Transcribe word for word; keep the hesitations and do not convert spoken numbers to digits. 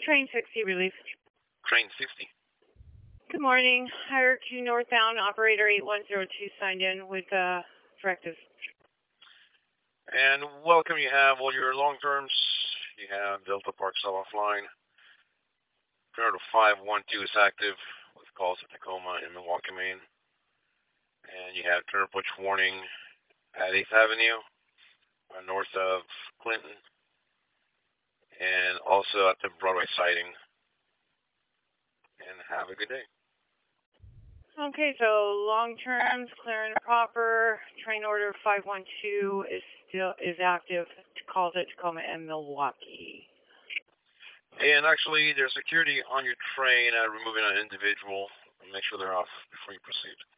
Train sixty relief. Train sixty. Good morning. Hierarchy northbound operator eight one zero two signed in with uh, directives. And welcome, you have all your long terms. You have Delta Park Cell offline. Current five one two is active with calls to Tacoma and Milwaukee, Maine. And you have turn push warning at eighth Avenue, uh, north of Clinton, and also at the Broadway siding. And have a good day. Okay, so long terms, clear and proper. Train order five one two is still is active. Calls at Tacoma and Milwaukee. And actually, there's security on your train, uh, removing an individual. Make sure they're off before you proceed.